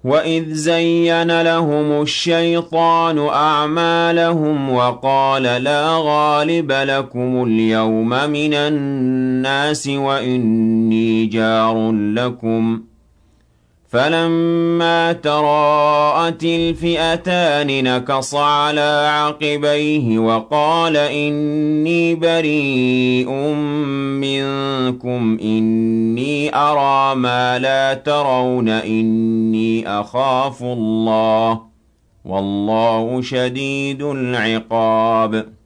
وَإِذْ زَيَّنَ لَهُمُ الشَّيْطَانُ أَعْمَالَهُمْ وَقَالَ لَا غَالِبَ لَكُمُ الْيَوْمَ مِنَ النَّاسِ وَإِنِّي جَارٌ لَّكُمْ ۖ فَلَمَّا تَرَاءَتِ الْفِئَتَانِ نَكَصَ عَلَىٰ عَقِبَيْهِ وَقَالَ إِنِّي بَرِيءٌ مِّنكُمْ إِنِّي أَرَىٰ مَا لَا تَرَوْنَ إِنِّي أَخَافُ اللَّهَ ۚ وَاللَّهُ شَدِيدُ الْعِقَابِ